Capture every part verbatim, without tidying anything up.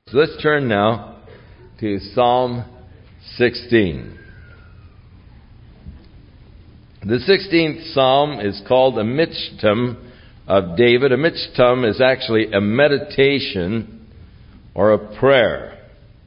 So let's turn now to Psalm sixteen. The sixteenth Psalm is called a Michtam of David. A Michtam is actually a meditation or a prayer.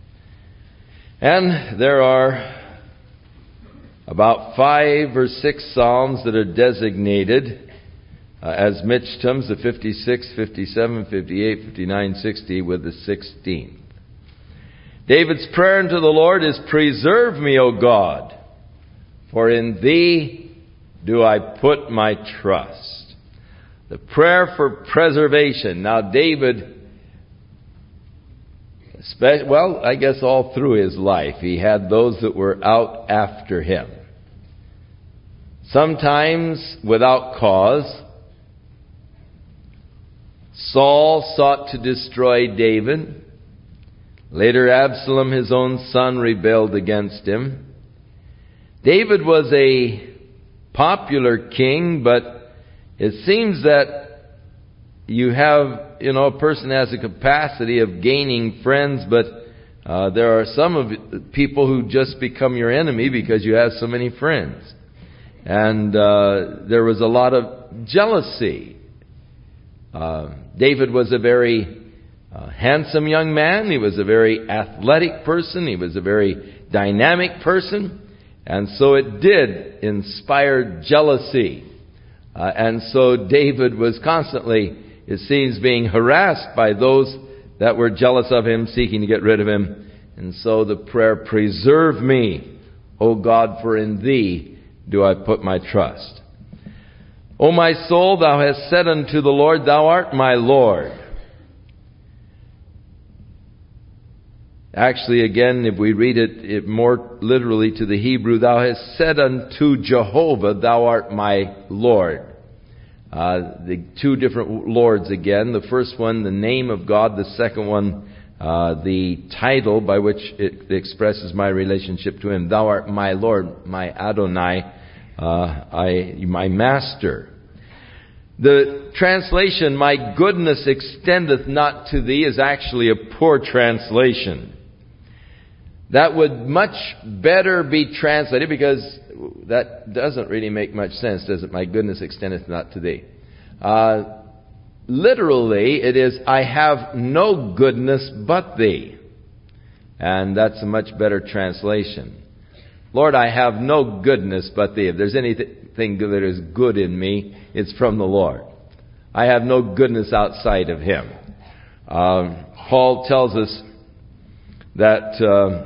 And there are about five or six Psalms that are designated uh, as Michtams, the fifty-six, fifty-seven, fifty-eight, fifty-nine, sixty, with the sixteenth. David's prayer unto the Lord is, "Preserve me, O God, for in Thee do I put my trust." The prayer for preservation. Now David, well, I guess all through his life, he had those that were out after him. Sometimes without cause. Saul sought to destroy David. Later, Absalom, his own son, rebelled against him. David was a popular king, but it seems that you have, you know, a person has a capacity of gaining friends, but uh, there are some of the people who just become your enemy because you have so many friends. And uh, there was a lot of jealousy. Uh, David was a very uh, handsome young man. He was a very athletic person. He was a very dynamic person. And so it did inspire jealousy. Uh, and so David was constantly, it seems, being harassed by those that were jealous of him, seeking to get rid of him. And so the prayer, "Preserve me, O God, for in Thee do I put my trust. O my soul, thou hast said unto the Lord, Thou art my Lord." Actually, again, if we read it, it more literally to the Hebrew, "Thou hast said unto Jehovah, Thou art my Lord." Uh, the two different Lords again. The first one, the name of God. The second one, uh, the title by which it expresses my relationship to Him. "Thou art my Lord, my Adonai, uh, I, my Master." The translation, "My goodness extendeth not to thee," is actually a poor translation. That would much better be translated, because that doesn't really make much sense, does it? "My goodness extendeth not to thee." Uh, literally, it is, "I have no goodness but thee." And that's a much better translation. "Lord, I have no goodness but thee." If there's anything that is good in me, it's from the Lord. I have no goodness outside of Him. Um, Paul tells us that uh,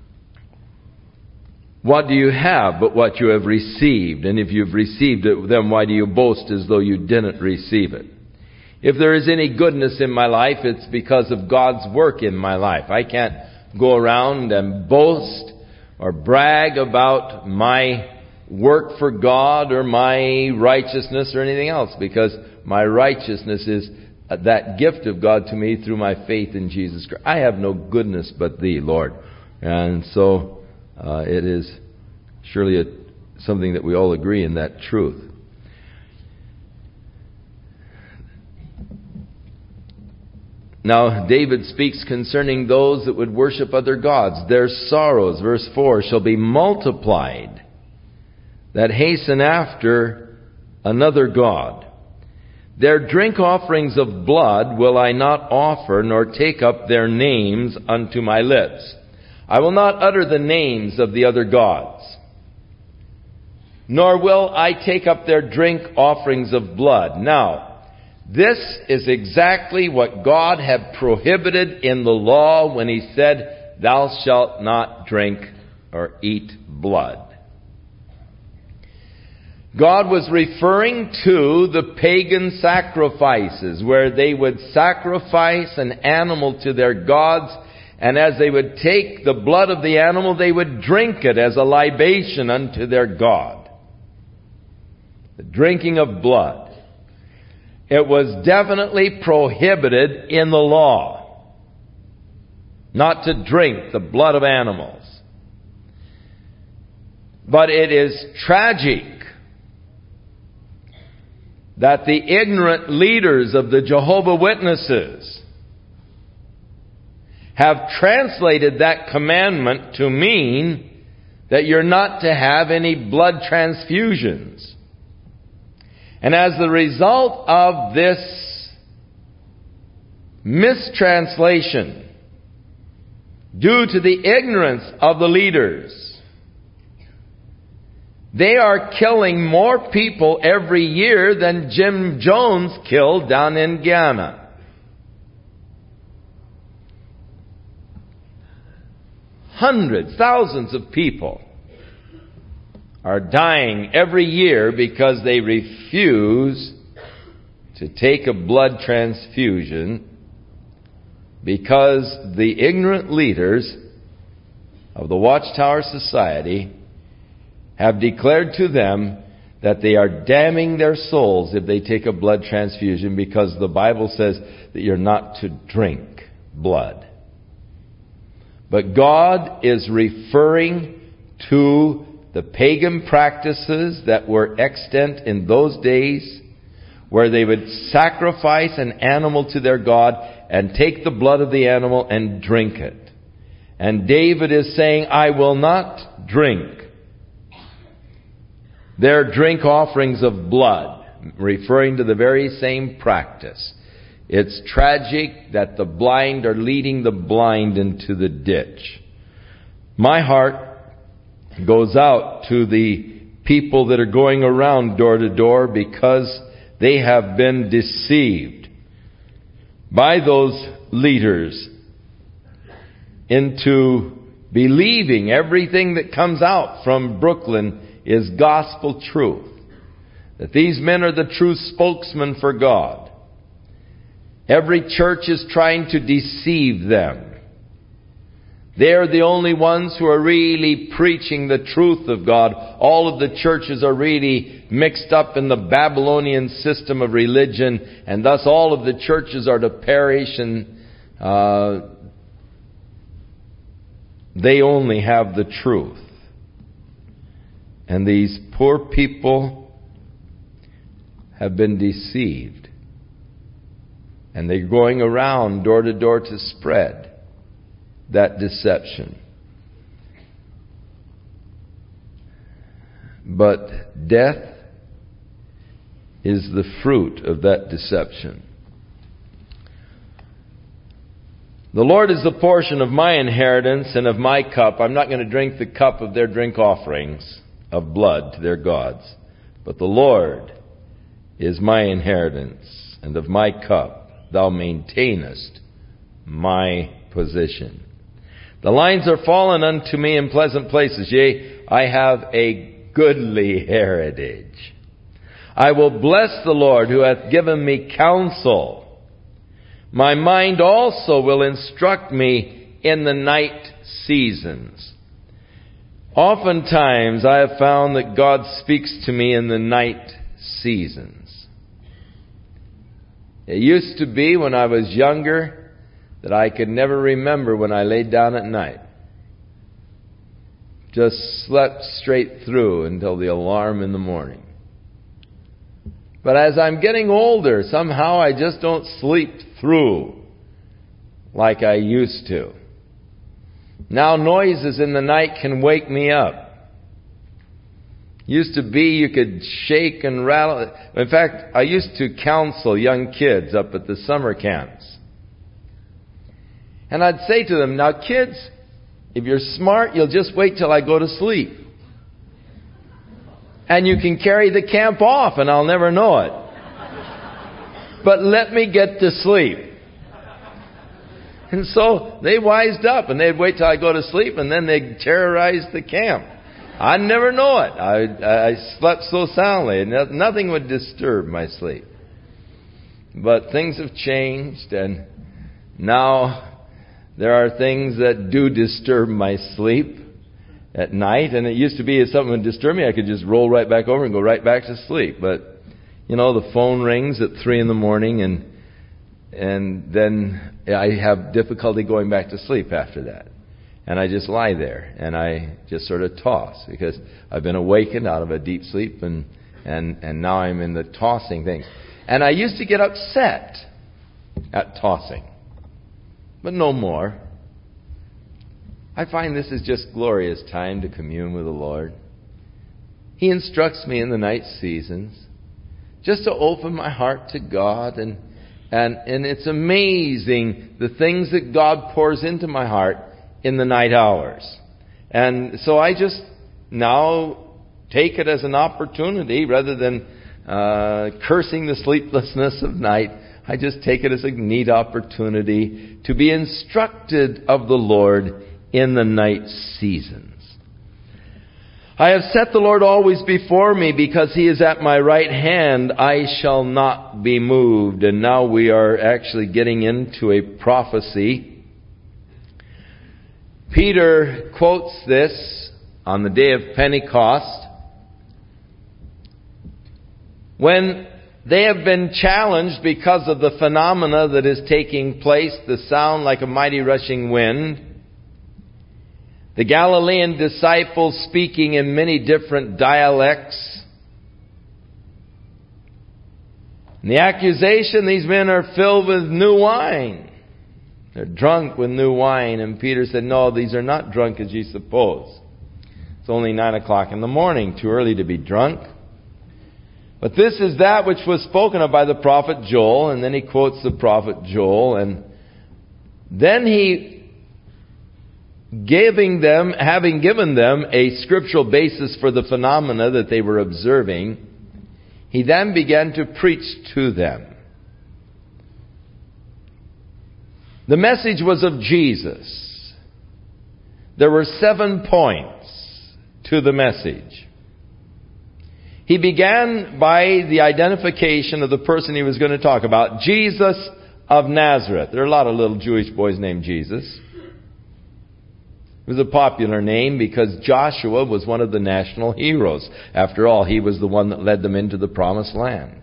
what do you have but what you have received? And if you've received it, then why do you boast as though you didn't receive it? If there is any goodness in my life, it's because of God's work in my life. I can't go around and boast or brag about my work for God or my righteousness or anything else, because my righteousness is that gift of God to me through my faith in Jesus Christ. I have no goodness but Thee, Lord. And so uh, it is surely a, something that we all agree in, that truth. Now, David speaks concerning those that would worship other gods. "Their sorrows," verse four, "shall be multiplied, that hasten after another god. Their drink offerings of blood will I not offer, nor take up their names unto my lips. I will not utter the names of the other gods, nor will I take up their drink offerings of blood." Now, this is exactly what God had prohibited in the law when He said, "Thou shalt not drink or eat blood." God was referring to the pagan sacrifices, where they would sacrifice an animal to their gods, and as they would take the blood of the animal, they would drink it as a libation unto their God. The drinking of blood. It was definitely prohibited in the law not to drink the blood of animals. But it is tragic that the ignorant leaders of the Jehovah's Witnesses have translated that commandment to mean that you're not to have any blood transfusions. And as the result of this mistranslation, due to the ignorance of the leaders, they are killing more people every year than Jim Jones killed down in Guyana. Hundreds, thousands of people are dying every year because they refuse to take a blood transfusion because the ignorant leaders of the Watchtower Society have declared to them that they are damning their souls if they take a blood transfusion, because the Bible says that you're not to drink blood. But God is referring to the pagan practices that were extant in those days, where they would sacrifice an animal to their God and take the blood of the animal and drink it. And David is saying, I will not drink their drink offerings of blood, referring to the very same practice. It's tragic that the blind are leading the blind into the ditch. My heart goes out to the people that are going around door to door because they have been deceived by those leaders into believing everything that comes out from Brooklyn is gospel truth. That these men are the true spokesmen for God. Every church is trying to deceive them. They're the only ones who are really preaching the truth of God. All of the churches are really mixed up in the Babylonian system of religion, and thus all of the churches are to perish, and uh, they only have the truth. And these poor people have been deceived. And they're going around door to door to spread that deception. But death is the fruit of that deception. The Lord is the portion of my inheritance and of my cup. I'm not going to drink the cup of their drink offerings of blood to their gods. But the Lord is my inheritance and of my cup. Thou maintainest my position. The lines are fallen unto me in pleasant places. Yea, I have a goodly heritage. I will bless the Lord who hath given me counsel. My mind also will instruct me in the night seasons. Oftentimes I have found that God speaks to me in the night seasons. It used to be when I was younger that I could never remember when I laid down at night. Just slept straight through until the alarm in the morning. But as I'm getting older, somehow I just don't sleep through like I used to. Now noises in the night can wake me up. Used to be you could shake and rattle. In fact, I used to counsel young kids up at the summer camps. And I'd say to them, now kids, if you're smart, you'll just wait till I go to sleep. And you can carry the camp off and I'll never know it. But let me get to sleep. And so they wised up and they'd wait till I go to sleep and then they'd terrorize the camp. I'd never know it. I, I slept so soundly and nothing would disturb my sleep. But things have changed, and now there are things that do disturb my sleep at night. And it used to be if something would disturb me, I could just roll right back over and go right back to sleep. But, you know, the phone rings at three in the morning and and then I have difficulty going back to sleep after that. And I just lie there and I just sort of toss because I've been awakened out of a deep sleep and, and, and now I'm in the tossing thing. And I used to get upset at tossing, but no more. I find this is just glorious time to commune with the Lord. He instructs me in the night seasons just to open my heart to God. And, and, and it's amazing the things that God pours into my heart in the night hours. And so I just now take it as an opportunity rather than uh, cursing the sleeplessness of night. I just take it as a neat opportunity to be instructed of the Lord in the night seasons. I have set the Lord always before me, because He is at my right hand. I shall not be moved. And now we are actually getting into a prophecy. Peter quotes this on the day of Pentecost, when they have been challenged because of the phenomena that is taking place, the sound like a mighty rushing wind, the Galilean disciples speaking in many different dialects, and the accusation, these men are filled with new wine. They're drunk with new wine. And Peter said, no, these are not drunk as ye suppose. It's only nine o'clock in the morning, too early to be drunk. But this is that which was spoken of by the prophet Joel. And then he quotes the prophet Joel. And then he, giving them, having given them a scriptural basis for the phenomena that they were observing, he then began to preach to them. The message was of Jesus. There were seven points to the message. He began by the identification of the person he was going to talk about, Jesus of Nazareth. There are a lot of little Jewish boys named Jesus. It was a popular name because Joshua was one of the national heroes. After all, he was the one that led them into the promised land.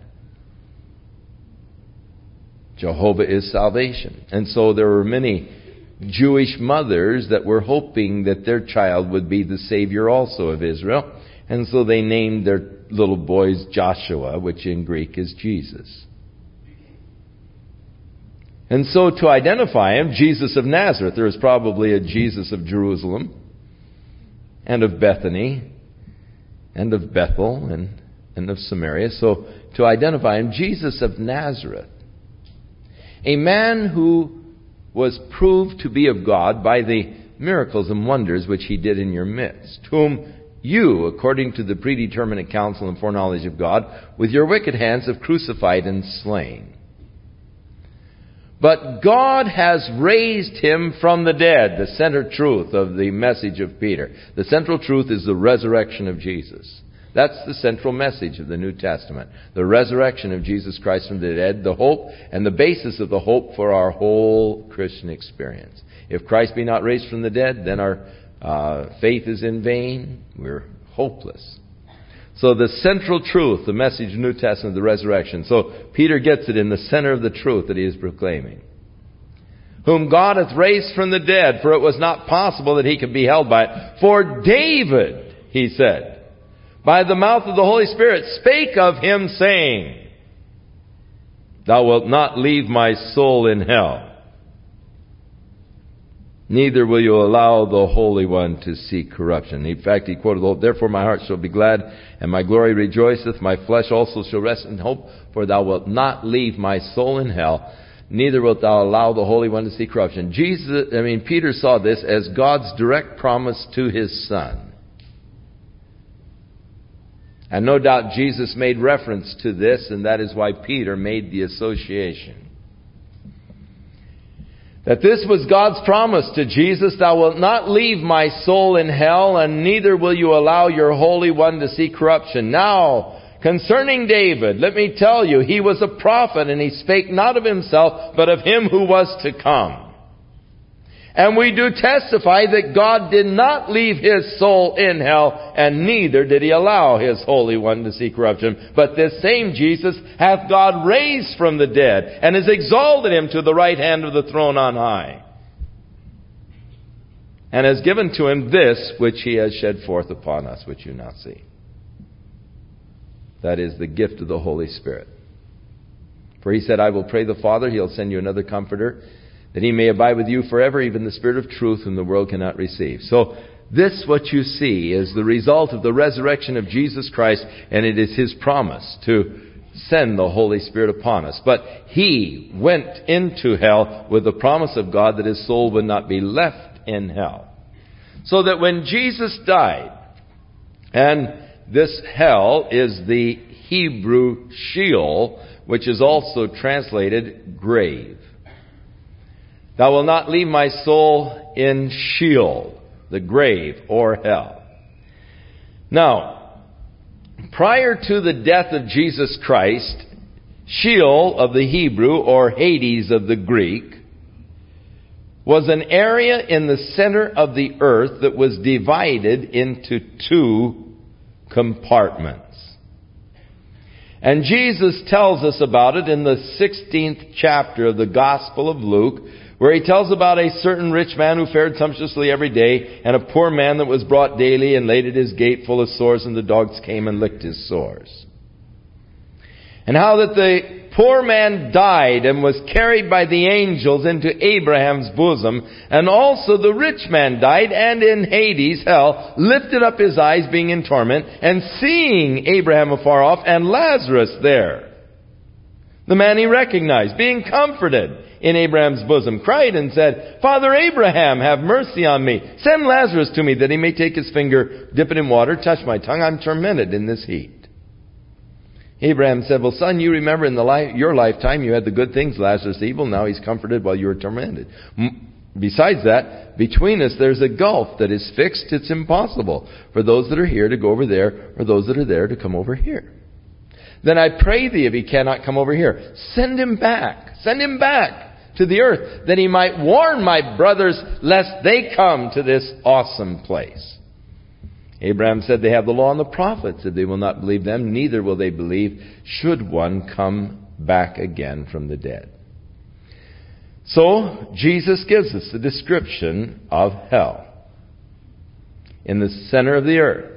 Jehovah is salvation. And so there were many Jewish mothers that were hoping that their child would be the Savior also of Israel. And so they named their little boys Joshua, which in Greek is Jesus. And so to identify him, Jesus of Nazareth, there is probably a Jesus of Jerusalem, and of Bethany, and of Bethel, and, and of Samaria. So to identify him, Jesus of Nazareth, a man who was proved to be of God by the miracles and wonders which he did in your midst, whom you, according to the predeterminate counsel and foreknowledge of God, with your wicked hands have crucified and slain. But God has raised him from the dead, the center truth of the message of Peter. The central truth is the resurrection of Jesus. That's the central message of the New Testament. The resurrection of Jesus Christ from the dead, the hope and the basis of the hope for our whole Christian experience. If Christ be not raised from the dead, then our uh, faith is in vain. We're hopeless. So the central truth, the message of the New Testament, the resurrection. So Peter gets it in the center of the truth that he is proclaiming. Whom God hath raised from the dead, for it was not possible that he could be held by it. For David, he said, by the mouth of the Holy Spirit, spake of him, saying, Thou wilt not leave my soul in hell, neither will you allow the Holy One to see corruption. In fact, he quoted, Therefore my heart shall be glad, and my glory rejoiceth. My flesh also shall rest in hope, for thou wilt not leave my soul in hell, neither wilt thou allow the Holy One to see corruption. Jesus, I mean, Peter saw this as God's direct promise to his Son. And no doubt Jesus made reference to this, and that is why Peter made the association. That this was God's promise to Jesus, Thou wilt not leave my soul in hell, and neither will you allow your Holy One to see corruption. Now, concerning David, let me tell you, he was a prophet, and he spake not of himself, but of him who was to come. And we do testify that God did not leave his soul in hell, and neither did he allow his Holy One to see corruption. But this same Jesus hath God raised from the dead, and has exalted him to the right hand of the throne on high, and has given to him this which he has shed forth upon us, which you now see. That is the gift of the Holy Spirit. For he said, I will pray the Father, he'll send you another comforter, that he may abide with you forever, even the Spirit of truth whom the world cannot receive. So this, what you see, is the result of the resurrection of Jesus Christ, and it is his promise to send the Holy Spirit upon us. But he went into hell with the promise of God that his soul would not be left in hell. So that when Jesus died, and this hell is the Hebrew Sheol, which is also translated grave. Thou wilt not leave my soul in Sheol, the grave or hell. Now, prior to the death of Jesus Christ, Sheol of the Hebrew, or Hades of the Greek, was an area in the center of the earth that was divided into two compartments. And Jesus tells us about it in the sixteenth chapter of the Gospel of Luke, where he tells about a certain rich man who fared sumptuously every day, and a poor man that was brought daily and laid at his gate full of sores, and the dogs came and licked his sores. And how that the poor man died and was carried by the angels into Abraham's bosom, and also the rich man died, and in Hades, hell, lifted up his eyes, being in torment, and seeing Abraham afar off, and Lazarus there, the man he recognized, being comforted in Abraham's bosom, cried and said, Father Abraham, have mercy on me. Send Lazarus to me, that he may take his finger, dip it in water, touch my tongue. I'm tormented in this heat. Abraham said, well, son, you remember in the life, your lifetime you had the good things, Lazarus evil. Now he's comforted while you were tormented. Besides that, between us there's a gulf that is fixed. It's impossible for those that are here to go over there, or those that are there to come over here. Then I pray thee, if he cannot come over here, send him back. Send him back to the earth, that he might warn my brothers lest they come to this awesome place. Abraham said, they have the law and the prophets. If they will not believe them, neither will they believe, should one come back again from the dead. So, Jesus gives us the description of hell in the center of the earth.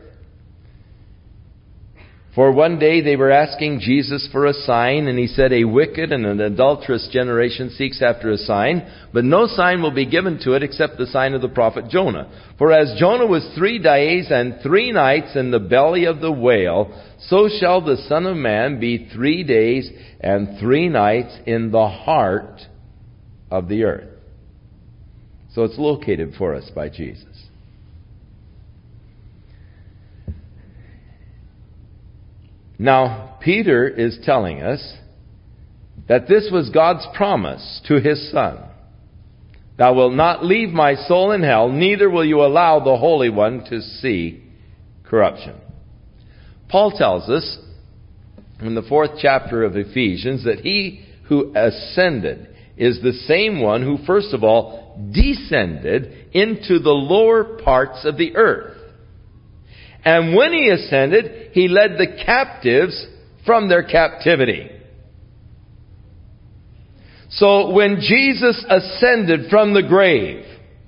For one day they were asking Jesus for a sign, and he said, a wicked and an adulterous generation seeks after a sign, but no sign will be given to it except the sign of the prophet Jonah. For as Jonah was three days and three nights in the belly of the whale, so shall the Son of Man be three days and three nights in the heart of the earth. So it's located for us by Jesus. Now, Peter is telling us that this was God's promise to his Son. Thou wilt not leave my soul in hell, neither will you allow the Holy One to see corruption. Paul tells us in the fourth chapter of Ephesians that he who ascended is the same one who first of all descended into the lower parts of the earth. And when he ascended, he led the captives from their captivity. So when Jesus ascended from the grave,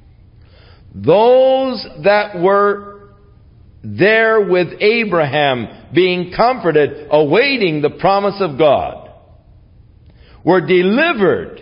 those that were there with Abraham being comforted, awaiting the promise of God, were delivered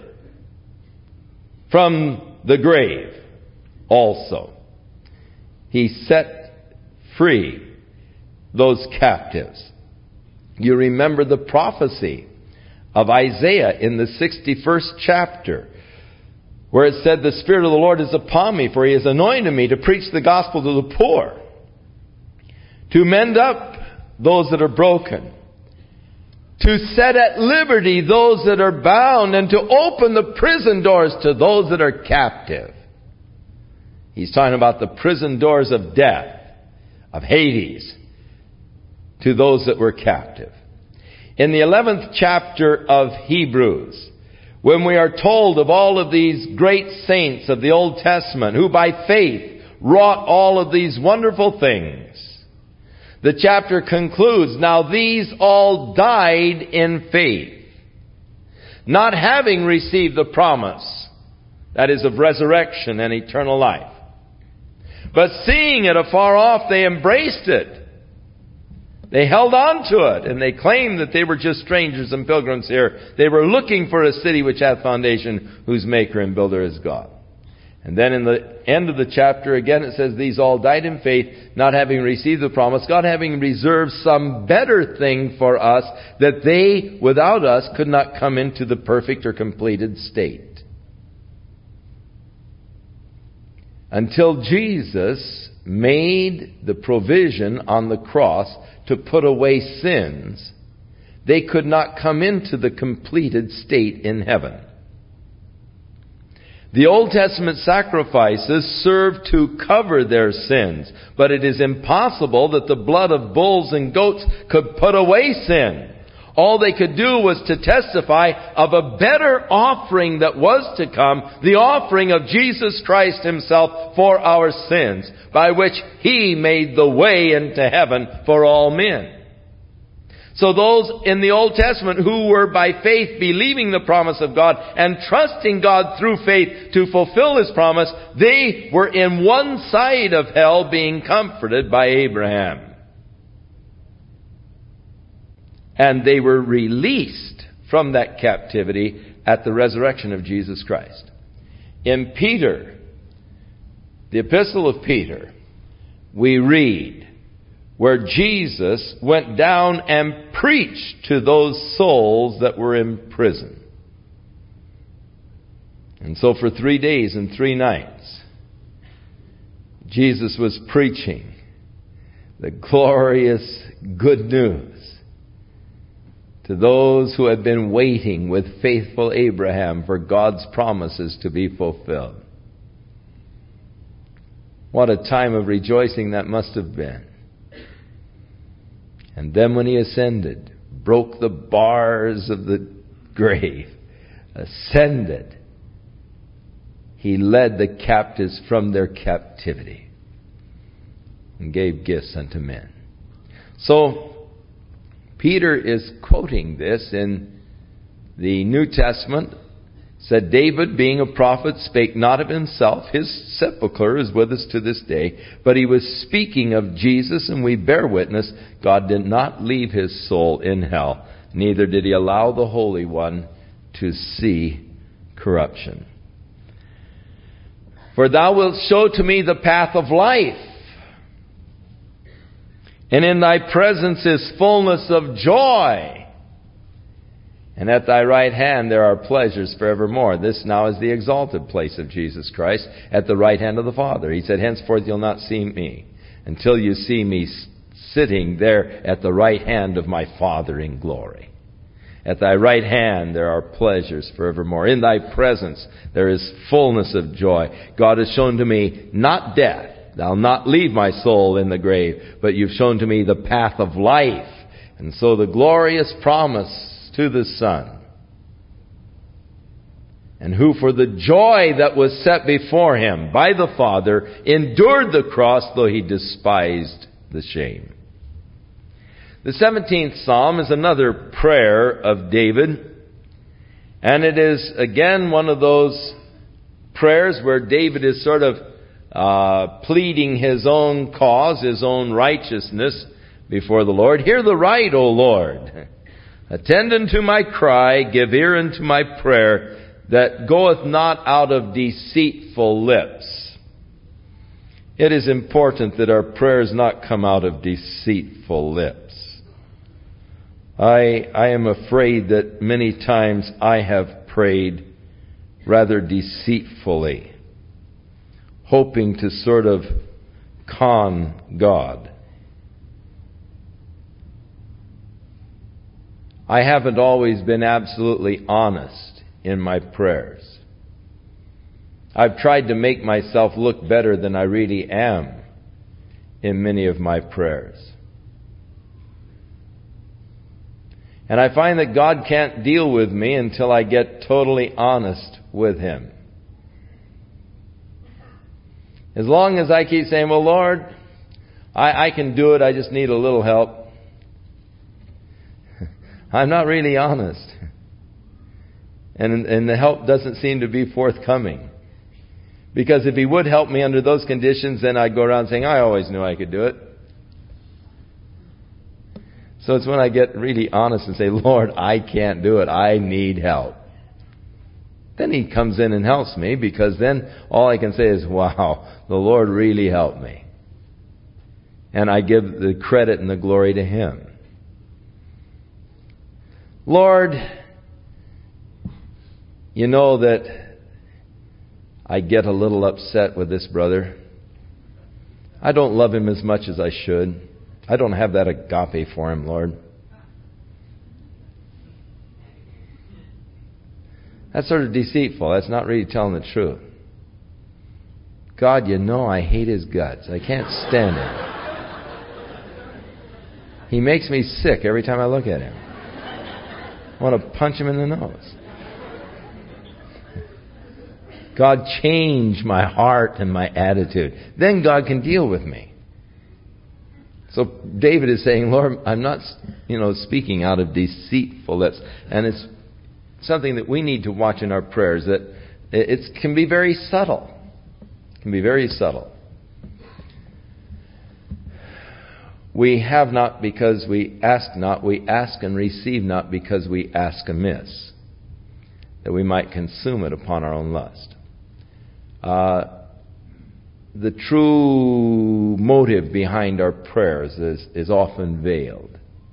from the grave also. He set free those captives. You remember the prophecy of Isaiah in the sixty-first chapter, where it said, the Spirit of the Lord is upon me, for he has anointed me to preach the gospel to the poor, to mend up those that are broken, to set at liberty those that are bound, and to open the prison doors to those that are captive. He's talking about the prison doors of death, of Hades, to those that were captive. In the eleventh chapter of Hebrews, when we are told of all of these great saints of the Old Testament who by faith wrought all of these wonderful things, the chapter concludes, now these all died in faith, not having received the promise, that is, of resurrection and eternal life. But seeing it afar off, they embraced it, They held on to it, and they claimed that they were just strangers and pilgrims here. They were looking for a city which hath foundation, whose maker and builder is God. And then in the end of the chapter, again, it says, these all died in faith, not having received the promise, God having reserved some better thing for us, that they, without us, could not come into the perfect or completed state. Until Jesus made the provision on the cross to put away sins, they could not come into the completed state in heaven. The Old Testament sacrifices served to cover their sins, but it is impossible that the blood of bulls and goats could put away sin. All they could do was to testify of a better offering that was to come, the offering of Jesus Christ Himself for our sins, by which He made the way into heaven for all men. So those in the Old Testament who were by faith believing the promise of God and trusting God through faith to fulfill His promise, they were in one side of hell being comforted by Abraham. And they were released from that captivity at the resurrection of Jesus Christ. In Peter, the Epistle of Peter, we read where Jesus went down and preached to those souls that were in prison. And so for three days and three nights, Jesus was preaching the glorious good news to those who had been waiting with faithful Abraham for God's promises to be fulfilled. What a time of rejoicing that must have been. And then when He ascended, broke the bars of the grave, ascended, He led the captives from their captivity and gave gifts unto men. So, Peter is quoting this in the New Testament. Said, David, being a prophet, spake not of himself. His sepulchre is with us to this day. But he was speaking of Jesus, and we bear witness, God did not leave His soul in hell, neither did He allow the Holy One to see corruption. For thou wilt show to me the path of life, and in Thy presence is fullness of joy. And at Thy right hand there are pleasures forevermore. This now is the exalted place of Jesus Christ, at the right hand of the Father. He said, henceforth you'll not see me until you see me sitting there at the right hand of my Father in glory. At Thy right hand there are pleasures forevermore. In Thy presence there is fullness of joy. God has shown to me not death. Thou'll not leave my soul in the grave, but you've shown to me the path of life. And so the glorious promise to the Son, and who for the joy that was set before Him by the Father endured the cross, though He despised the shame. The seventeenth Psalm is another prayer of David, and it is again one of those prayers where David is sort of uh, pleading his own cause, his own righteousness before the Lord. Hear the right, O Lord. Attend unto my cry, give ear unto my prayer, that goeth not out of deceitful lips. It is important that our prayers not come out of deceitful lips. I, I am afraid that many times I have prayed rather deceitfully, hoping to sort of con God. I haven't always been absolutely honest in my prayers. I've tried to make myself look better than I really am in many of my prayers. And I find that God can't deal with me until I get totally honest with Him. As long as I keep saying, well, Lord, I, I can do it, I just need a little help, I'm not really honest. And, and the help doesn't seem to be forthcoming. Because if He would help me under those conditions, then I'd go around saying, I always knew I could do it. So it's when I get really honest and say, Lord, I can't do it. I need help. Then He comes in and helps me, because then all I can say is, wow, the Lord really helped me. And I give the credit and the glory to Him. Lord, you know that I get a little upset with this brother. I don't love him as much as I should. I don't have that agape for him, Lord. That's sort of deceitful. That's not really telling the truth. God, you know I hate his guts. I can't stand him. He makes me sick every time I look at him. I want to punch him in the nose. God, change my heart and my attitude. Then God can deal with me. So David is saying, Lord, I'm not, you know, speaking out of deceitfulness. And it's something that we need to watch in our prayers, that it can be very subtle. It can be very subtle. We have not because we ask not. We ask and receive not because we ask amiss, that we might consume it upon our own lust. Uh, the true motive behind our prayers is, is often veiled.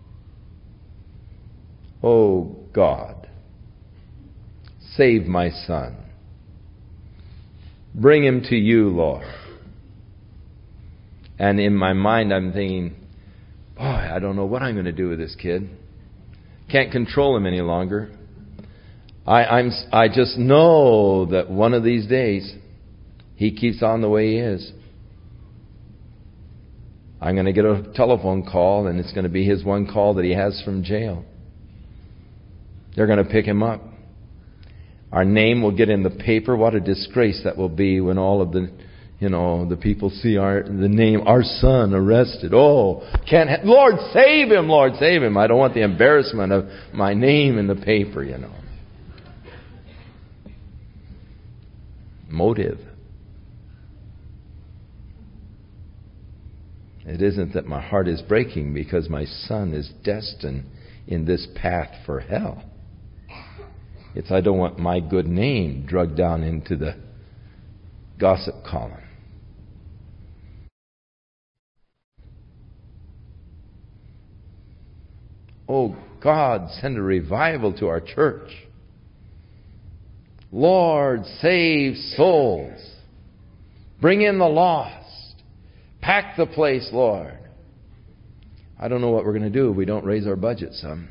Oh God, save my son. Bring him to you, Lord. And in my mind I'm thinking, boy, I don't know what I'm going to do with this kid. Can't control him any longer. I, I'm, I just know that one of these days he keeps on the way he is. I'm going to get a telephone call, and it's going to be his one call that he has from jail. They're going to pick him up. Our name will get in the paper. What a disgrace that will be when all of the, you know, the people see our the name, our son arrested. Oh, can't ha- Lord, save him, Lord, save him. I don't want the embarrassment of my name in the paper, you know. Motive. It isn't that my heart is breaking because my son is destined in this path for hell. It's I don't want my good name dragged down into the gossip column. Oh God, send a revival to our church. Lord, save souls. Bring in the lost. Pack the place, Lord. I don't know what we're going to do if we don't raise our budget some.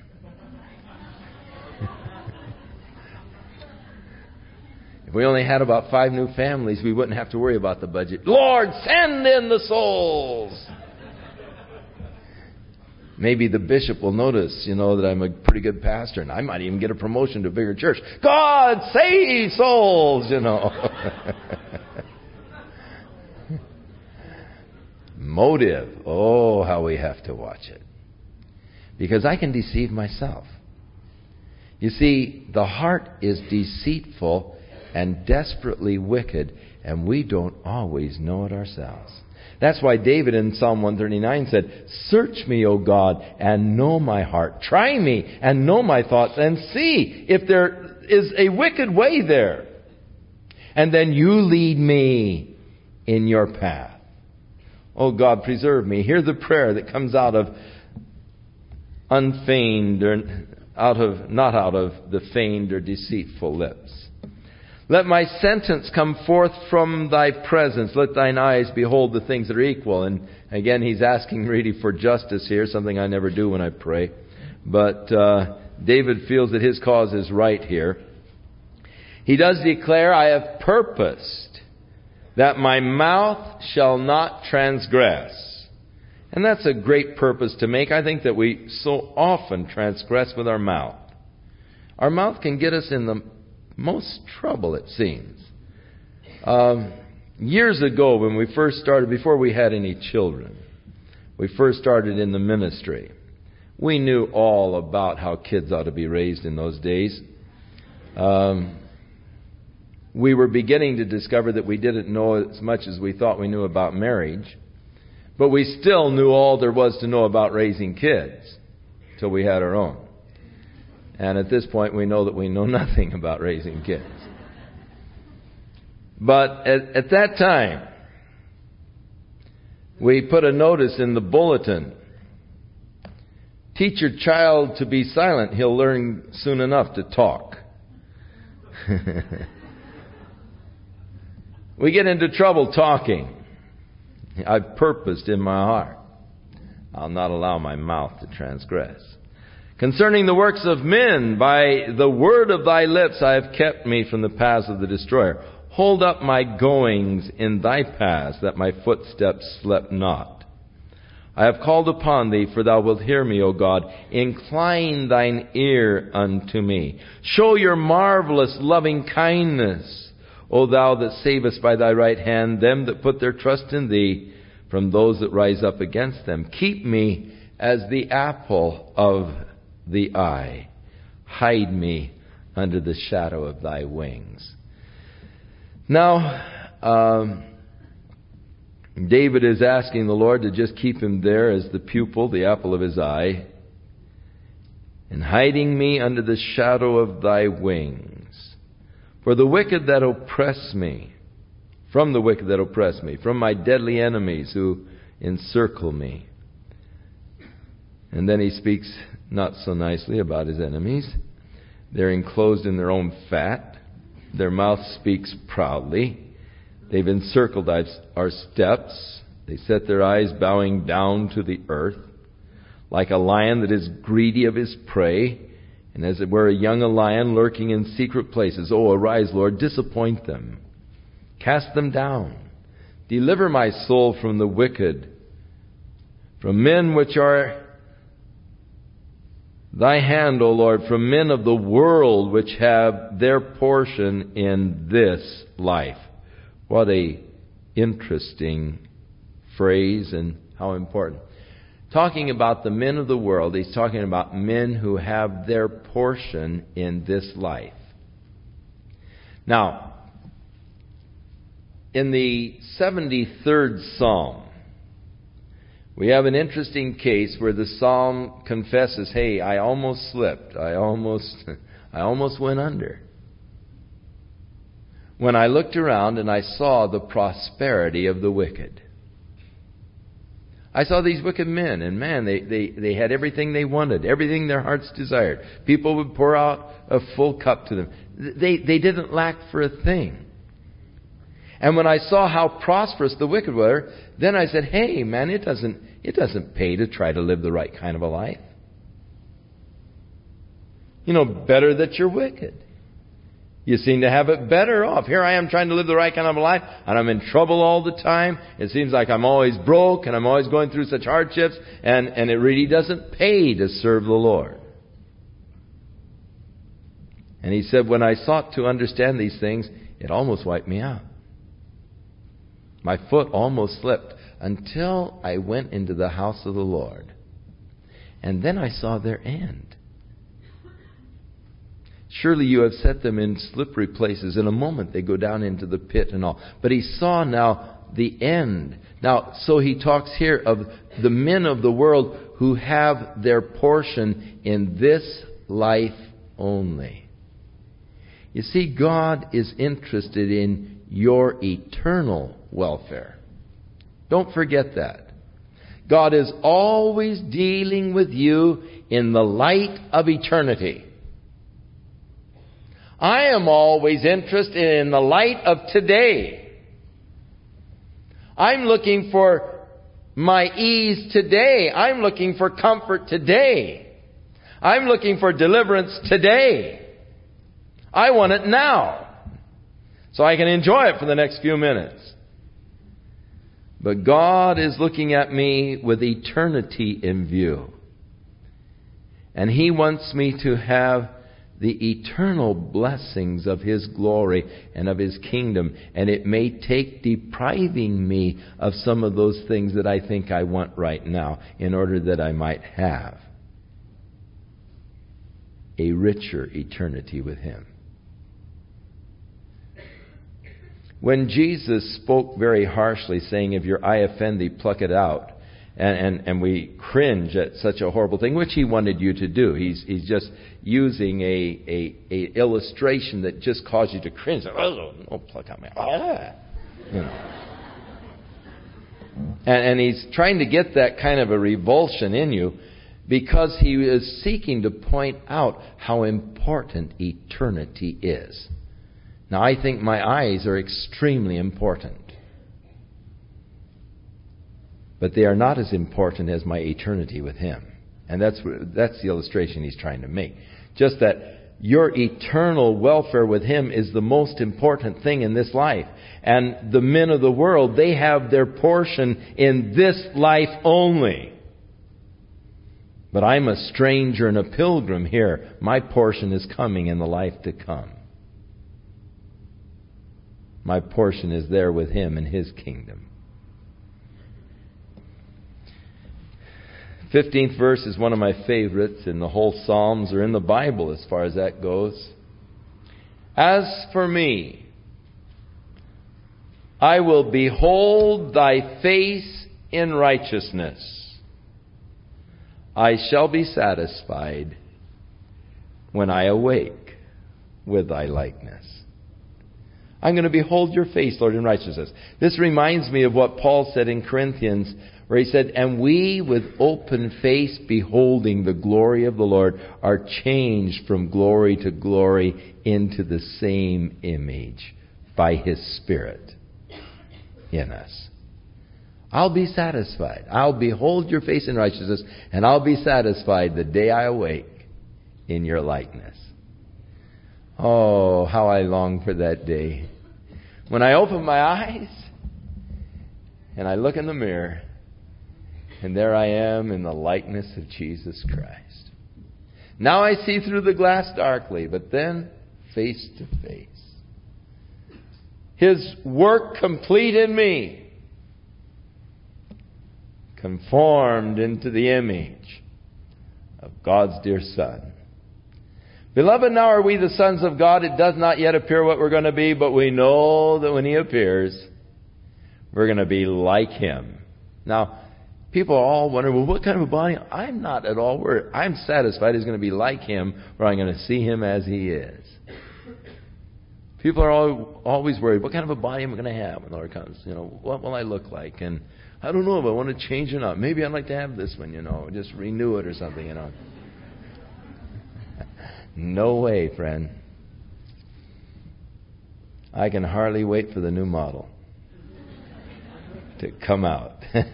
If we only had about five new families, we wouldn't have to worry about the budget. Lord, send in the souls. Maybe the bishop will notice, you know, that I'm a pretty good pastor, and I might even get a promotion to a bigger church. God, save souls, you know. Motive. Oh, how we have to watch it. Because I can deceive myself. You see, the heart is deceitful and desperately wicked, and we don't always know it ourselves. That's why David in Psalm one thirty-nine said, search me, O God, and know my heart. Try me and know my thoughts, and see if there is a wicked way there. And then you lead me in your path. Oh God, preserve me. Hear the prayer that comes out of unfeigned, or out of not out of the feigned or deceitful lips. Let my sentence come forth from thy presence. Let thine eyes behold the things that are equal. And again, he's asking really for justice here, something I never do when I pray. But uh, David feels that his cause is right here. He does declare, I have purposed that my mouth shall not transgress. And that's a great purpose to make. I think that we so often transgress with our mouth. Our mouth can get us in the most trouble, it seems. Um, years ago, when we first started, before we had any children, we first started in the ministry. We knew all about how kids ought to be raised in those days. Um, we were beginning to discover that we didn't know as much as we thought we knew about marriage, but we still knew all there was to know about raising kids. till we had our own. And at this point, we know that we know nothing about raising kids. But at, at that time, we put a notice in the bulletin. Teach your child to be silent. He'll learn soon enough to talk. We get into trouble talking. I've purposed in my heart, I'll not allow my mouth to transgress. Concerning the works of men, by the word of thy lips I have kept me from the paths of the destroyer. Hold up my goings in thy paths, that my footsteps slip not. I have called upon thee, for thou wilt hear me, O God. Incline thine ear unto me. Show your marvelous loving kindness, O thou that savest by thy right hand them that put their trust in thee from those that rise up against them. Keep me as the apple of the eye. Hide me under the shadow of thy wings. Now, um, David is asking the Lord to just keep him there as the pupil, the apple of his eye, and hiding me under the shadow of thy wings. For the wicked that oppress me, from the wicked that oppress me, from my deadly enemies who encircle me. And then he speaks not so nicely about his enemies. They're enclosed in their own fat. Their mouth speaks proudly. They've encircled our steps. They set their eyes bowing down to the earth. Like a lion that is greedy of his prey, and as it were a young lion lurking in secret places. Oh, arise, Lord, disappoint them. Cast them down. Deliver my soul from the wicked, from men which are thy hand, O Lord, from men of the world which have their portion in this life. What a interesting phrase, and how important. Talking about the men of the world, he's talking about men who have their portion in this life. Now, in the seventy-third Psalm, we have an interesting case where the psalm confesses, hey, I almost slipped. I almost, I almost went under. When I looked around and I saw the prosperity of the wicked. I saw these wicked men, and man, they, they, they had everything they wanted, everything their hearts desired. People would pour out a full cup to them. They, they didn't lack for a thing. And when I saw how prosperous the wicked were, then I said, hey, man, it doesn't, it doesn't pay to try to live the right kind of a life. You know, better that you're wicked. You seem to have it better off. Here I am trying to live the right kind of a life, and I'm in trouble all the time. It seems like I'm always broke, and I'm always going through such hardships, and, and it really doesn't pay to serve the Lord. And he said, when I sought to understand these things, it almost wiped me out. My foot almost slipped until I went into the house of the Lord. And then I saw their end. Surely you have set them in slippery places. In a moment they go down into the pit and all. But he saw now the end. Now, so he talks here of the men of the world who have their portion in this life only. You see, God is interested in your eternal welfare. Don't forget that. God is always dealing with you in the light of eternity. I am always interested in the light of today. I'm looking for my ease today. I'm looking for comfort today. I'm looking for deliverance today. I want it now, so I can enjoy it for the next few minutes. But God is looking at me with eternity in view. And He wants me to have the eternal blessings of His glory and of His kingdom. And it may take depriving me of some of those things that I think I want right now in order that I might have a richer eternity with Him. When Jesus spoke very harshly, saying, if your eye offend thee, pluck it out, And, and, and we cringe at such a horrible thing, which he wanted you to do. He's, he's just using a, a, a illustration that just caused you to cringe. Oh, no, pluck out my ah. You know. And, and he's trying to get that kind of a revulsion in you because he is seeking to point out how important eternity is. Now, I think my eyes are extremely important. But they are not as important as my eternity with Him. And that's that's the illustration he's trying to make. Just that your eternal welfare with Him is the most important thing in this life. And the men of the world, they have their portion in this life only. But I'm a stranger and a pilgrim here. My portion is coming in the life to come. My portion is there with Him in His kingdom. fifteenth verse is one of my favorites in the whole Psalms or in the Bible as far as that goes. As for me, I will behold thy face in righteousness. I shall be satisfied when I awake with thy likeness. I'm going to behold your face, Lord, in righteousness. This reminds me of what Paul said in Corinthians, where he said, and we with open face beholding the glory of the Lord are changed from glory to glory into the same image by His Spirit in us. I'll be satisfied. I'll behold your face in righteousness, and I'll be satisfied the day I awake in your likeness. Oh, how I long for that day. When I open my eyes and I look in the mirror, and there I am in the likeness of Jesus Christ. Now I see through the glass darkly, but then face to face. His work complete in me, conformed into the image of God's dear Son. Beloved, now are we the sons of God. It does not yet appear what we're going to be, but we know that when He appears, we're going to be like Him. Now, people all wonder, well, what kind of a body? I'm not at all worried. I'm satisfied He's going to be like Him, or I'm going to see Him as He is. People are all, always worried, what kind of a body am I going to have when the Lord comes? You know, what will I look like? And I don't know if I want to change or not. Maybe I'd like to have this one, you know, just renew it or something, you know. No way, friend. I can hardly wait for the new model to come out.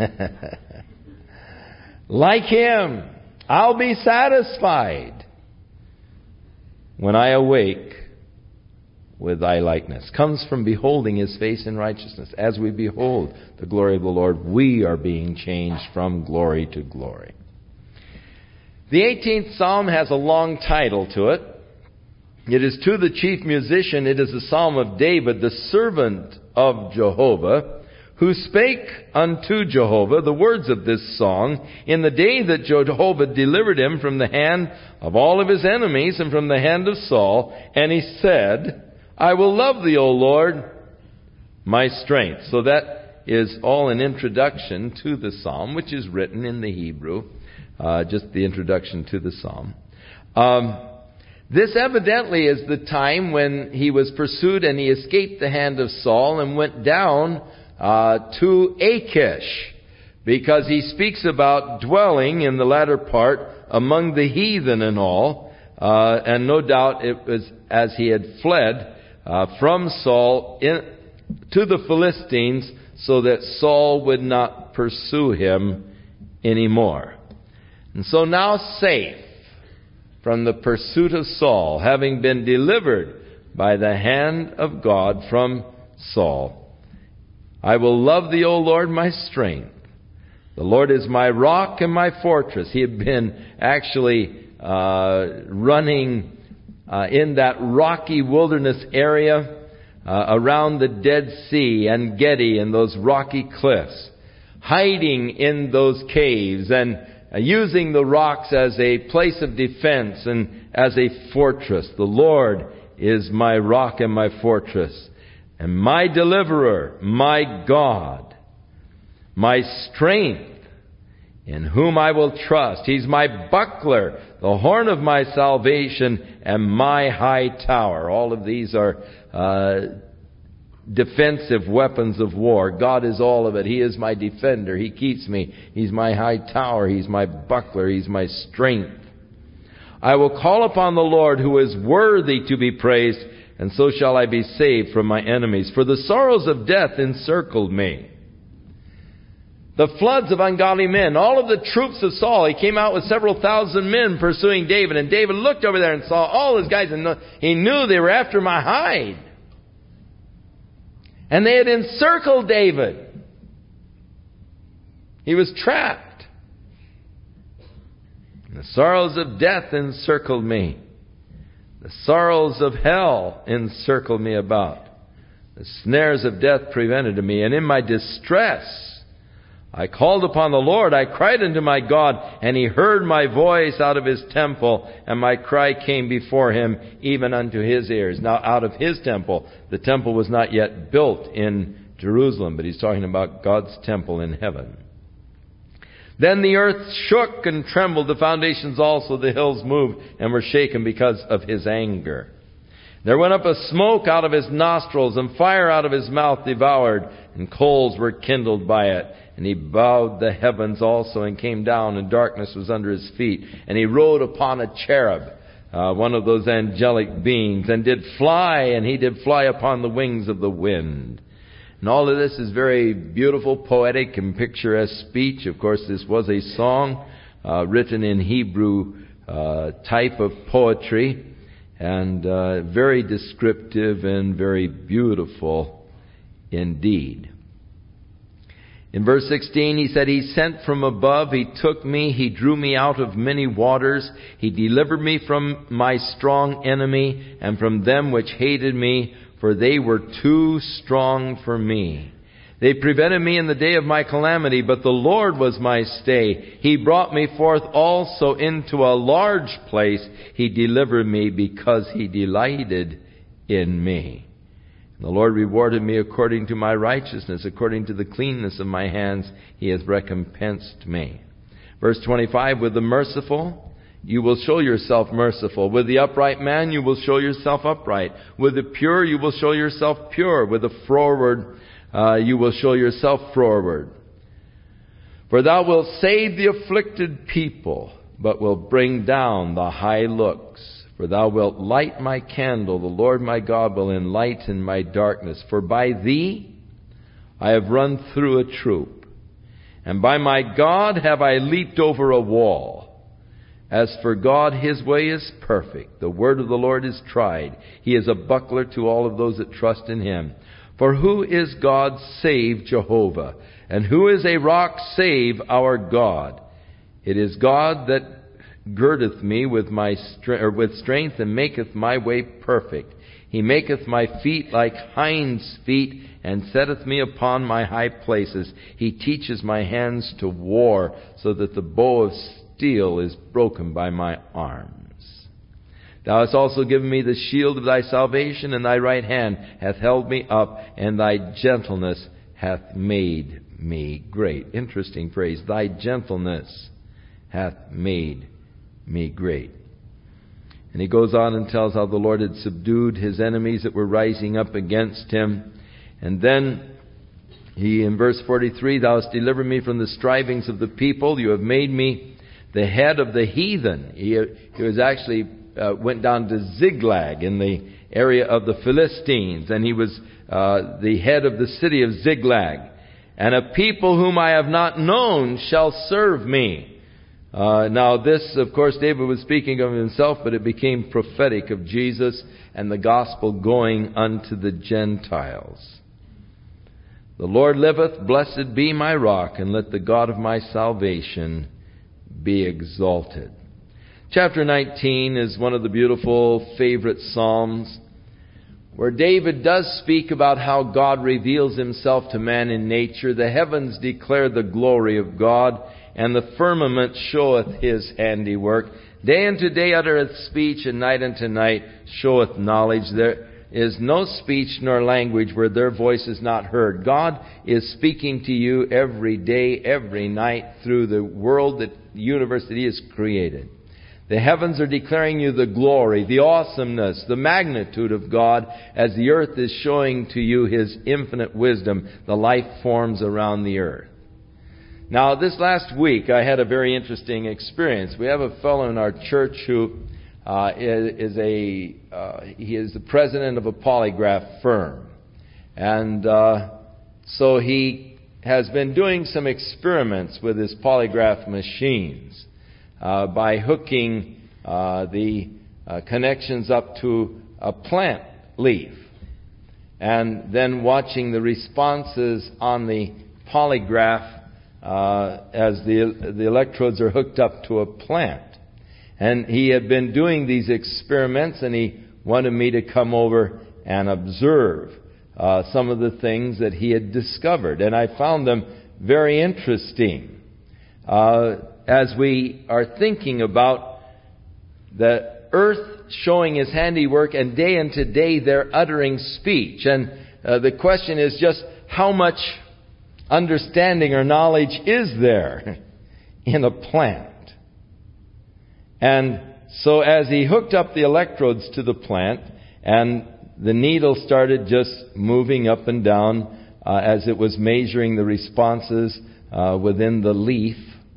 Like Him, I'll be satisfied when I awake with thy likeness. Comes from beholding His face in righteousness. As we behold the glory of the Lord, we are being changed from glory to glory. The eighteenth Psalm has a long title to it. It is to the chief musician. It is a psalm of David, the servant of Jehovah, who spake unto Jehovah the words of this song in the day that Jehovah delivered him from the hand of all of his enemies and from the hand of Saul. And he said, I will love thee, O Lord, my strength. So that is all an introduction to the psalm, which is written in the Hebrew. Uh, just the introduction to the psalm. Um, this evidently is the time when he was pursued and he escaped the hand of Saul and went down uh, to Achish, because he speaks about dwelling in the latter part among the heathen and all. Uh, and no doubt it was as he had fled uh, from Saul in, to the Philistines, so that Saul would not pursue him anymore. And so now safe from the pursuit of Saul, having been delivered by the hand of God from Saul, I will love thee, O Lord, my strength. The Lord is my rock and my fortress. He had been actually uh, running uh, in that rocky wilderness area uh, around the Dead Sea and Gedi and those rocky cliffs, hiding in those caves and Uh, using the rocks as a place of defense and as a fortress. The Lord is my rock and my fortress, and my deliverer, my God. My strength in whom I will trust. He's my buckler, the horn of my salvation, and my high tower. All of these are uh, defensive weapons of war. God is all of it. He is my defender. He keeps me. He's my high tower. He's my buckler. He's my strength. I will call upon the Lord, who is worthy to be praised, and so shall I be saved from my enemies. For the sorrows of death encircled me. The floods of ungodly men, all of the troops of Saul. He came out with several thousand men pursuing David, and David looked over there and saw all his guys, and he knew they were after my hide. And they had encircled David. He was trapped. And the sorrows of death encircled me. The sorrows of hell encircled me about. The snares of death prevented me. And in my distress, I called upon the Lord. I cried unto my God, and He heard my voice out of His temple, and my cry came before Him, even unto His ears. Now, out of His temple, the temple was not yet built in Jerusalem, but He's talking about God's temple in heaven. Then the earth shook and trembled, the foundations also, the hills moved and were shaken because of His anger. There went up a smoke out of His nostrils, and fire out of His mouth devoured, and coals were kindled by it. And He bowed the heavens also, and came down, and darkness was under His feet. And He rode upon a cherub, uh, one of those angelic beings, and did fly, and He did fly upon the wings of the wind. And all of this is very beautiful, poetic, and picturesque speech. Of course, this was a song uh, written in Hebrew uh, type of poetry, and uh, very descriptive and very beautiful indeed. In verse sixteen, he said, He sent from above, He took me, He drew me out of many waters. He delivered me from my strong enemy, and from them which hated me, for they were too strong for me. They prevented me in the day of my calamity, but the Lord was my stay. He brought me forth also into a large place. He delivered me because He delighted in me. The Lord rewarded me according to my righteousness, according to the cleanness of my hands. He hath recompensed me. Verse twenty-five, with the merciful, you will show yourself merciful. With the upright man, you will show yourself upright. With the pure, you will show yourself pure. With the froward, uh, you will show yourself froward. For thou wilt save the afflicted people, but wilt bring down the high looks. For thou wilt light my candle, the Lord my God will enlighten my darkness. For by thee I have run through a troop, and by my God have I leaped over a wall. As for God, His way is perfect. The word of the Lord is tried. He is a buckler to all of those that trust in Him. For who is God save Jehovah? And who is a rock save our God? It is God that girdeth me with my stre- or with strength, and maketh my way perfect. He maketh my feet like hinds' feet, and setteth me upon my high places. He teaches my hands to war, so that the bow of steel is broken by my arms. Thou hast also given me the shield of thy salvation, and thy right hand hath held me up, and thy gentleness hath made me great. Interesting phrase. Thy gentleness hath made me great. And he goes on and tells how the Lord had subdued his enemies that were rising up against him. And then he, in verse forty-three, Thou hast delivered me from the strivings of the people. You have made me the head of the heathen. He, he was actually uh, went down to Ziklag in the area of the Philistines, and he was uh, the head of the city of Ziklag. And a people whom I have not known shall serve me. Uh, now this, of course, David was speaking of himself, but it became prophetic of Jesus and the gospel going unto the Gentiles. The Lord liveth, blessed be my rock, and let the God of my salvation be exalted. Chapter nineteen is one of the beautiful favorite psalms where David does speak about how God reveals Himself to man in nature. The heavens declare the glory of God, and the firmament showeth His handiwork. Day unto day uttereth speech, and night unto night showeth knowledge. There, is no speech nor language where their voice is not heard. God is speaking to you every day, every night through the world, that the universe that He has created. The heavens are declaring you the glory, the awesomeness, the magnitude of God, as the earth is showing to you His infinite wisdom, the life forms around the earth. Now, this last week, I had a very interesting experience. We have a fellow in our church who uh, is, is a uh, he is the president of a polygraph firm, and uh, so he has been doing some experiments with his polygraph machines uh, by hooking uh, the uh, connections up to a plant leaf, and then watching the responses on the polygraph Uh, as the the electrodes are hooked up to a plant. And he had been doing these experiments, and he wanted me to come over and observe uh, some of the things that he had discovered. And I found them very interesting. Uh, as we are thinking about the earth showing His handiwork, and day into day they're uttering speech. And uh, the question is just how much understanding or knowledge is there in a plant? And so as he hooked up the electrodes to the plant, and the needle started just moving up and down uh, as it was measuring the responses uh, within the leaf,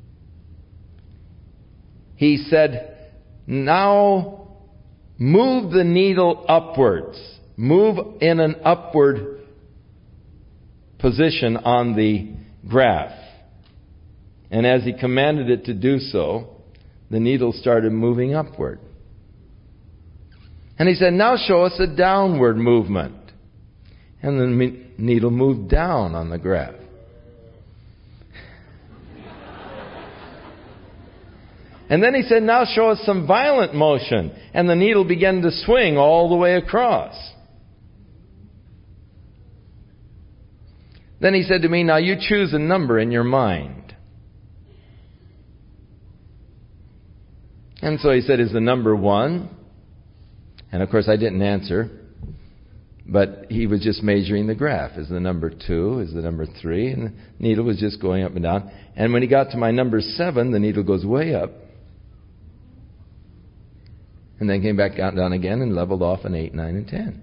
he said, now move the needle upwards. Move in an upward position on the graph. And as he commanded it to do so, the needle started moving upward. And he said, now show us a downward movement. And the needle moved down on the graph. And then he said, now show us some violent motion. And the needle began to swing all the way across. Then he said to me, now you choose a number in your mind. And so he said, is the number one? And of course I didn't answer. But he was just measuring the graph. Is the number two? Is the number three? And the needle was just going up and down. And when he got to my number seven, the needle goes way up. And then came back down again and leveled off in eight, nine, and ten.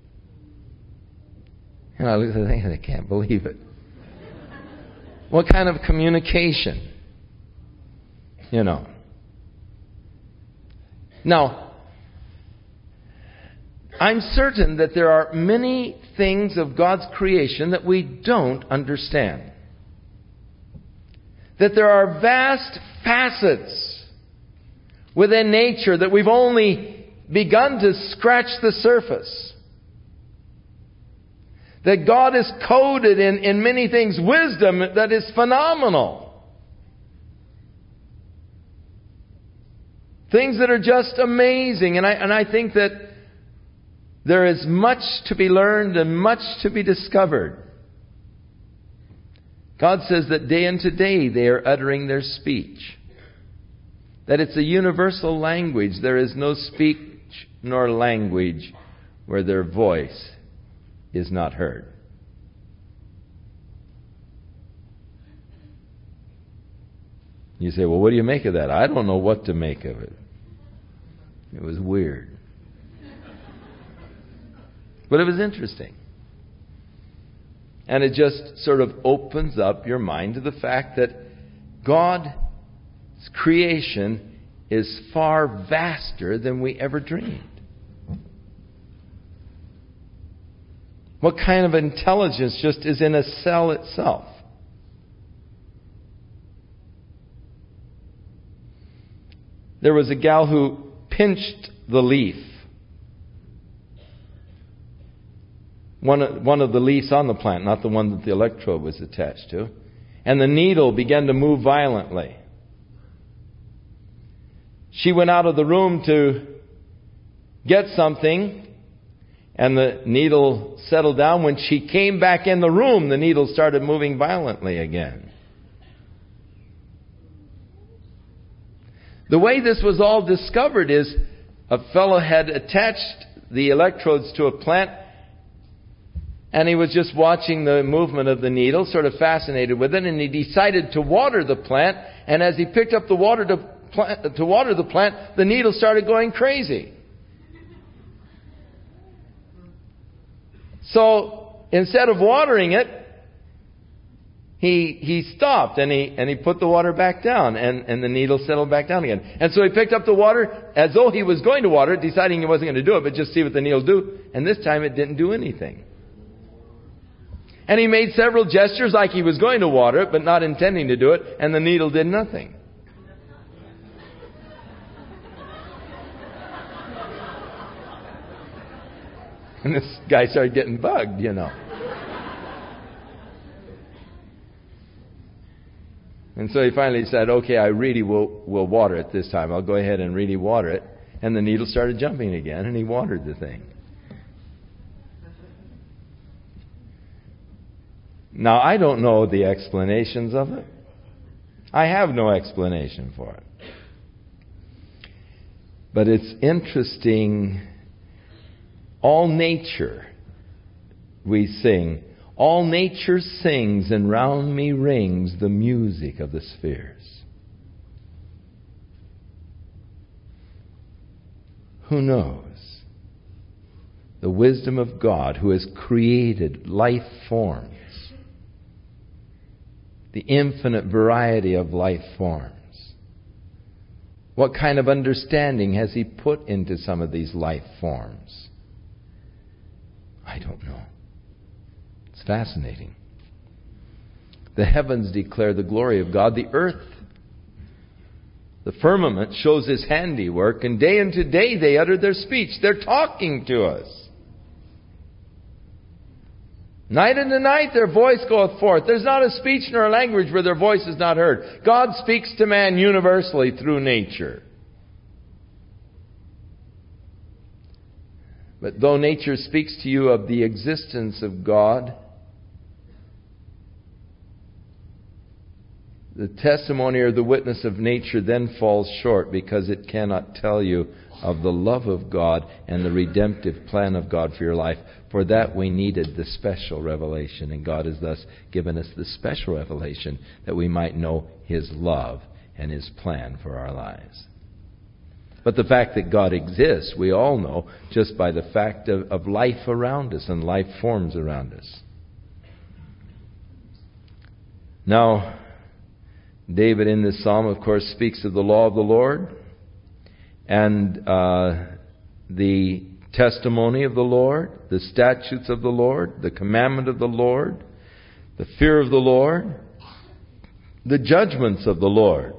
And I looked at the thing and I can't believe it. What kind of communication? You know. Now, I'm certain that there are many things of God's creation that we don't understand. That there are vast facets within nature that we've only begun to scratch the surface. That God has coded in, in many things wisdom that is phenomenal. Things that are just amazing. And I, and I think that there is much to be learned and much to be discovered. God says that day into day they are uttering their speech. That it's a universal language. There is no speech nor language where their voice is not heard. You say, well, what do you make of that? I don't know what to make of it. It was weird. But it was interesting. And it just sort of opens up your mind to the fact that God's creation is far vaster than we ever dreamed. What kind of intelligence just is in a cell itself? There was a gal who pinched the leaf. One, one of the leaves on the plant, not the one that the electrode was attached to. And the needle began to move violently. She went out of the room to get something, and the needle settled down. When she came back in the room, the needle started moving violently again. The way this was all discovered is a fellow had attached the electrodes to a plant, and he was just watching the movement of the needle, sort of fascinated with it, and he decided to water the plant. And as he picked up the water to, plant, to water the plant, the needle started going crazy. So instead of watering it, he he stopped and he and he put the water back down, and, and the needle settled back down again. And so he picked up the water as though he was going to water it, deciding he wasn't going to do it, but just see what the needle do. And this time it didn't do anything. And he made several gestures like he was going to water it, but not intending to do it, and the needle did nothing. And this guy started getting bugged, you know. And so he finally said, okay, I really will, will water it this time. I'll go ahead and really water it. And the needle started jumping again, and he watered the thing. Now, I don't know the explanations of it. I have no explanation for it. But it's interesting. All nature, we sing, all nature sings, and round me rings the music of the spheres. Who knows? The wisdom of God, who has created life forms, the infinite variety of life forms. What kind of understanding has He put into some of these life forms? I don't know. It's fascinating. The heavens declare the glory of God. The earth, the firmament, shows His handiwork. And day unto day they utter their speech. They're talking to us. Night unto night their voice goeth forth. There's not a speech nor a language where their voice is not heard. God speaks to man universally through nature. But though nature speaks to you of the existence of God, the testimony or the witness of nature then falls short, because it cannot tell you of the love of God and the redemptive plan of God for your life. For that we needed the special revelation, and God has thus given us the special revelation that we might know His love and His plan for our lives. But the fact that God exists, we all know just by the fact of, of life around us and life forms around us. Now, David in this psalm, of course, speaks of the law of the Lord and uh, the testimony of the Lord, the statutes of the Lord, the commandment of the Lord, the fear of the Lord, the judgments of the Lord.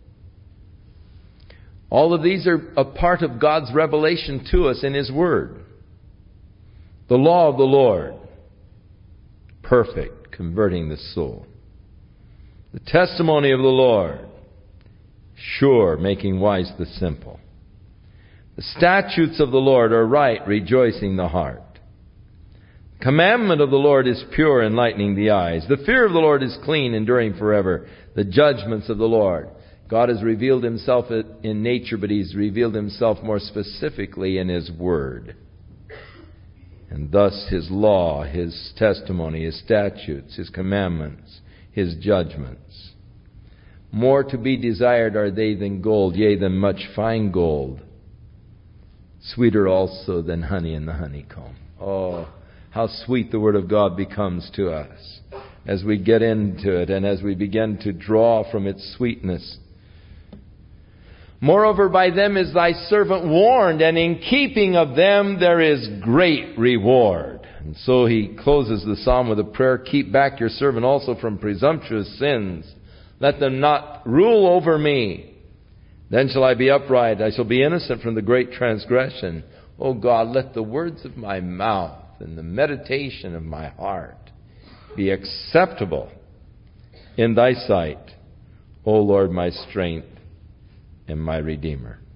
All of these are a part of God's revelation to us in His Word. The law of the Lord, perfect, converting the soul. The testimony of the Lord, sure, making wise the simple. The statutes of the Lord are right, rejoicing the heart. The commandment of the Lord is pure, enlightening the eyes. The fear of the Lord is clean, enduring forever. The judgments of the Lord. God has revealed Himself in nature, but He's revealed Himself more specifically in His Word. And thus His law, His testimony, His statutes, His commandments, His judgments. More to be desired are they than gold, yea, than much fine gold. Sweeter also than honey in the honeycomb. Oh, how sweet the Word of God becomes to us as we get into it and as we begin to draw from its sweetness. Moreover, by them is thy servant warned, and in keeping of them there is great reward. And so he closes the psalm with a prayer, keep back your servant also from presumptuous sins. Let them not rule over me. Then shall I be upright. I shall be innocent from the great transgression. O God, let the words of my mouth and the meditation of my heart be acceptable in thy sight, O Lord, my strength and my Redeemer.